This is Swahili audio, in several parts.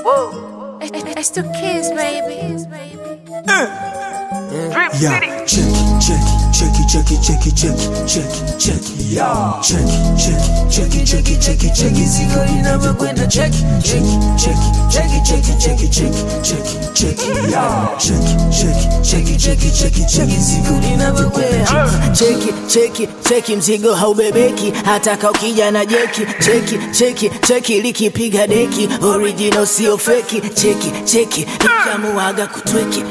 Woo. It's the kids, baby. Yeah, check it, check it, yeah, check it, ziko linavyokwenda, check it, yeah, check it, ziko linavyokwenda, check it, mzigo haubebeki, hata ukija na jeki, check it, likipiga deki, original sio feki, check it, nikiamuaga kutweki,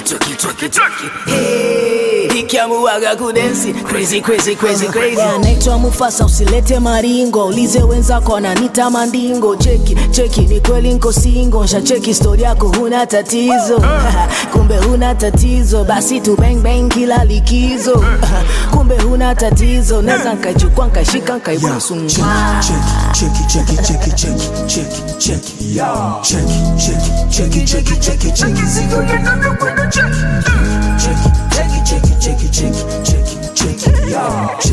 hey, nikiamuaga kudensi, crazy. Anaitwa Mufasa, usilete maringo, ulize wenzako wananiita mandingo, cheki, ni kweli niko single, nshacheki story yako huna tatizo, kumbe huna tatizo, basi tu bang kila likizo, kumbe huna tatizo, neza nkaichukua nkaishika nkaibusu, check it, yeah, check it, ziko linavyokwenda, check it, yeah,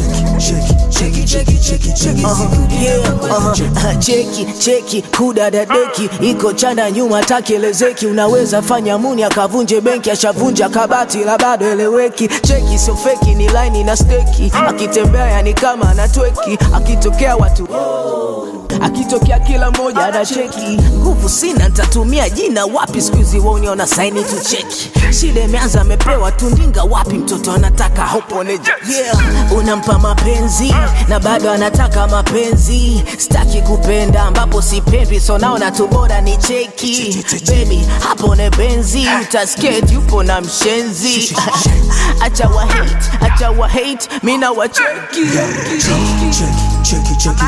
cheki kudada deki iko chanda nyuma takielezeki, unaweza fanya muni akavunje benki, ashavunja kabati la bado eleweki, cheki sio feki, ni line na steki, akitembea yani kama anatweki, akitokea watu akitokea kila moja anacheki, nguvu sina nitatumia jina wapi, squeeze woniona saini tu cheki, shida imeanza amepewa tundinga wapi, mtoto anataka hoponeje, yeah, unampa mapenzi na bado anataka mapenzi, sitaki kupenda ambapo sipendi, so naona tu bora ni cheki, baby hapo ne benzi, utasket yupo na mshenzi, acha wa hate mina wa cheki, check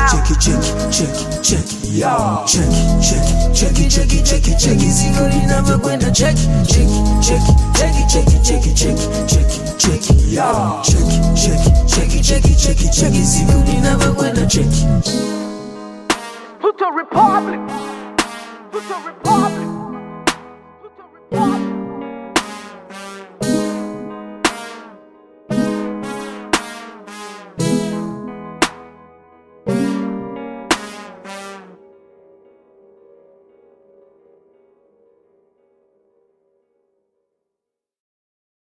it, yeah, check it, ziko linavyokwenda, check it, yeah, check it, ziko linavyokwenda, check it. Republic.